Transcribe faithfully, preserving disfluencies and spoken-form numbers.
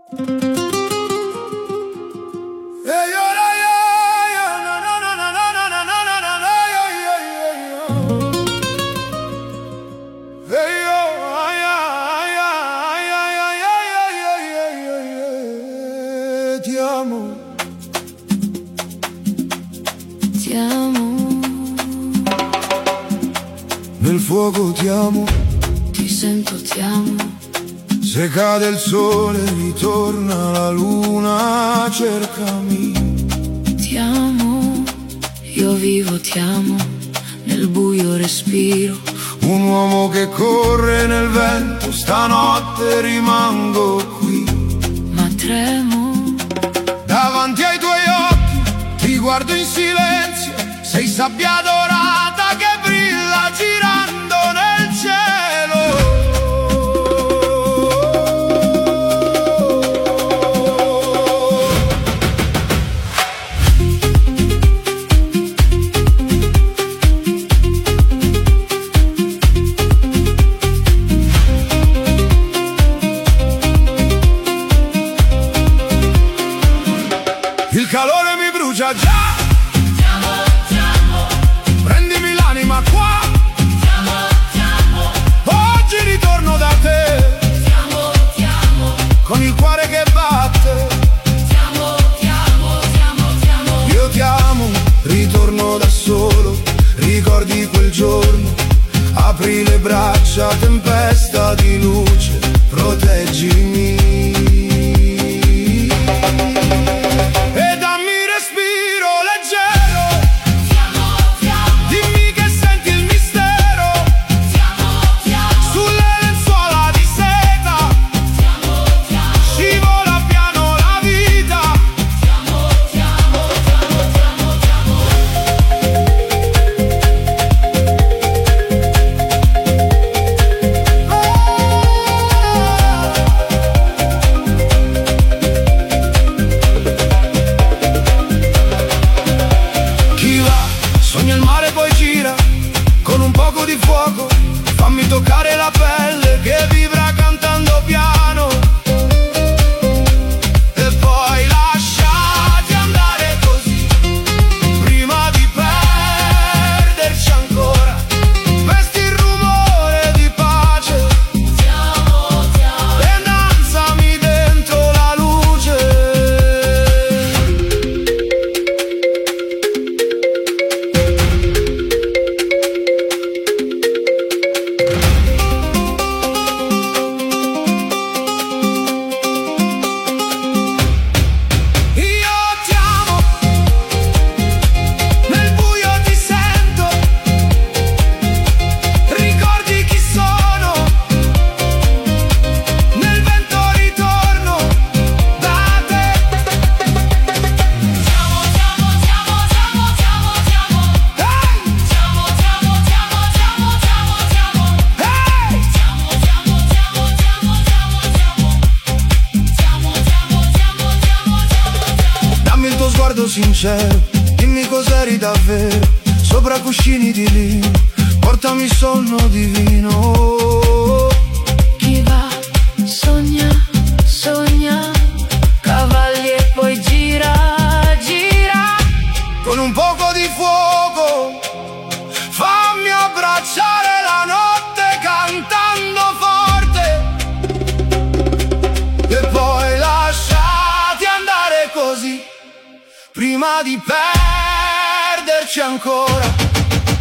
Ti amo, ti amo, nel fuoco ti amo, ti sento, ti amo. Se cade il sole ritorna la luna, cercami. Ti amo, io vivo, ti amo, nel buio respiro. Un uomo che corre nel vento, stanotte rimango qui. Ma tremo davanti ai tuoi occhi, ti guardo in silenzio. Sei sabbia dorata che brilla girando nel cielo. Il calore mi brucia già. Ti amo, ti amo. Prendimi l'anima qua. Ti amo, ti amo. Oggi ritorno da te. Ti amo, ti amo. Con il cuore che batte. Ti amo, ti amo, ti amo, ti amo. Io ti amo, ritorno da solo. Ricordi quel giorno. Apri le braccia, tempesta di luce. Proteggimi. Sogna il mare poi gira con un poco di fuoco. Fammi toccare la pelle che vibra cantando piano. E poi lasciati andare così, prima di perderci ancora. Vesti il rumore di pace. Ti amo, ti amo. E danzami dentro la luce. Sincero, dimmi cos'eri davvero. Sopra cuscini di lino, portami sonno divino. Chi va, sogna, sogna, cavalli e poi gira, gira. Con un poco di fuoco, fammi abbracciare la notte cantando forte. E poi lasciati andare così, prima di perderci ancora.